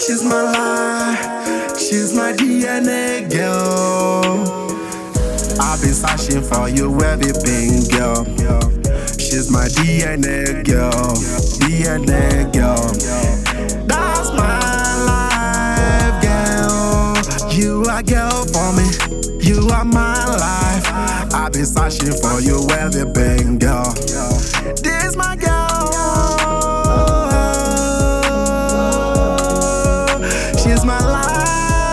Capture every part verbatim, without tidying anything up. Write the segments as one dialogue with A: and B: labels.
A: She's my life, she's my D N A girl. I've been searching for you where you been, girl. She's my D N A girl, D N A girl. That's my life, girl. You are girl for me, you are my life. I've been searching for you where you been, girl. This my girl. She's my life.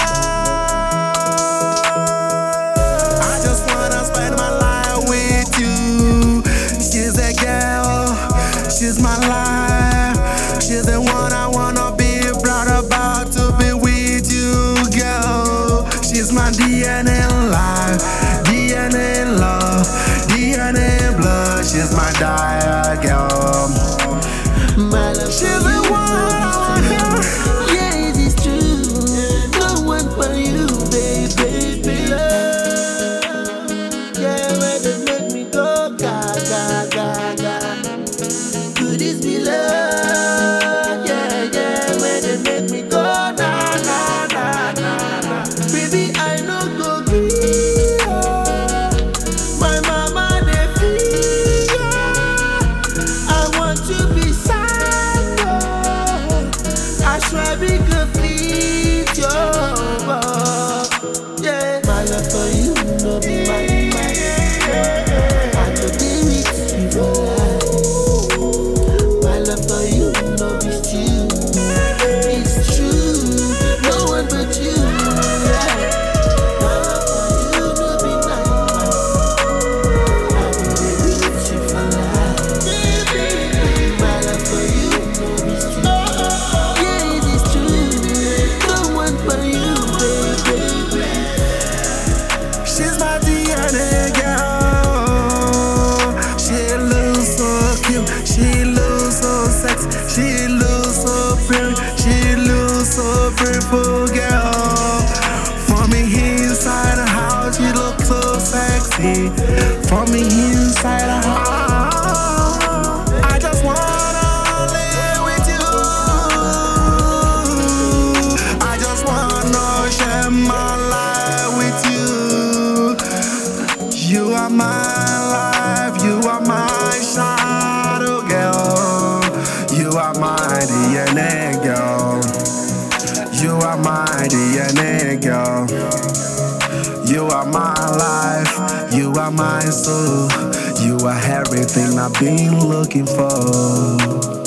A: I just wanna spend my life with you. She's a girl, she's my life. She's the one I wanna be proud about to be with you, girl. She's my D N A life, D N A love, D N A blood. She's my dire girl.
B: My love,
A: she's the one.
B: Could this be love? Yeah, yeah, when they make me go, na, na, na, na, na. Baby, I know go green. My mama, they feel. I want to be sad. I try be good feet, yo. Yeah, my love for you, no be my, my. I could be with you. For you, no be still. It's true, no one but you. Yeah. My love for you, no be mine. I will be with you for life. My love for you, no be still. Yeah, it is true, no one but you, baby.
A: She's my D N A girl. She looks so cute. She looks so sexy, she looks so pretty, she looks so beautiful, girl. For me inside the house, she looks so sexy. For me inside the house, I just wanna live with you. I just wanna share my life with you. You are my life, you are my shadow, girl. You are my D N A girl. You are my D N A girl. You are my life. You are my soul. You are everything I've been looking for.